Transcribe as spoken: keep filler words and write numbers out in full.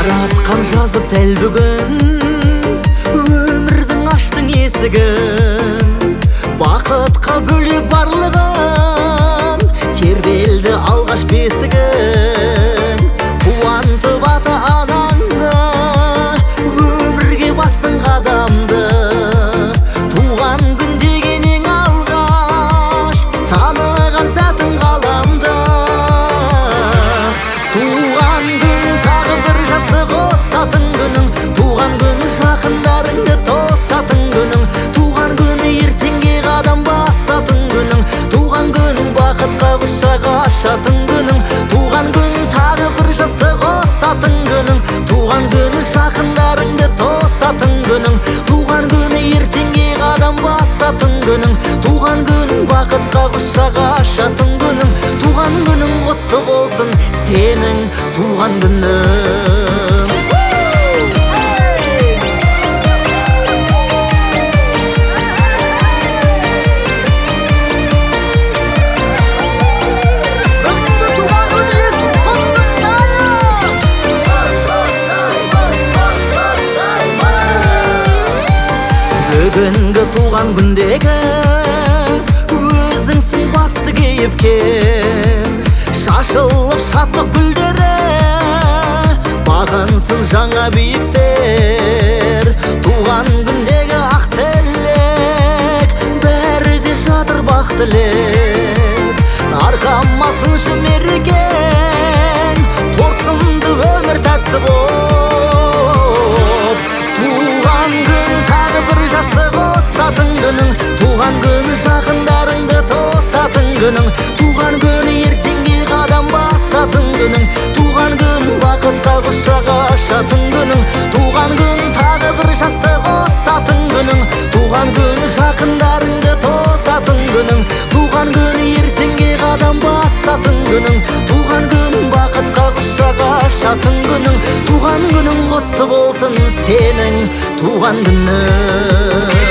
жаратқан жазып дәл бүгін өмірдің аштың есігін, бақытқа бөле барлығын, тербелді алғаш бесігін. Қуантып ата анаңды, өмірге басың қадамды, туған күн деген ең алғаш таныған сәтің ғаламда. Туған күн тағы бір жастық қосатын күнің, туған күн жақындарыңды тосатын күнің, туған күні ертеңге қадам басатын күнің, туған күн бақытқа құшақ ашатын күнің, туған күн тағы бір жастық қосатын күнің, туған күні жақындарыңды тосатын күнің, туған күні ертеңге қадам басатын күнің, туған күн бақытқа құшақ ашатын күнің, туған күнің құтты болсын сенің туған күнің. Бүгінгі туған күндегі өзіңсің басты кейіпкер, шашылып шаттық гүлдері бағынсын жаңа биіктер. Туған күндегі ақ тілек бәрі де жатыр бақ тілек, тарқамасын мерекең, торсынды өмір тәтті боп. Туған күн тағы бір жастық қосатын күнің, туған күн жақындарыңды тосатын күнің, туған күн ертеңге қадам басатын күнің, туған күн бақытқа құшақ ашатын күнің, туған күн тағы бір жастық қосатын күнің, туған күн жақындарыңды тосатын күнің, туған күн ертеңге қадам басатын күнің, туған күн бақытқа құшақ ашатын күнің, туған күнің құтты болсын сенің туған күнің.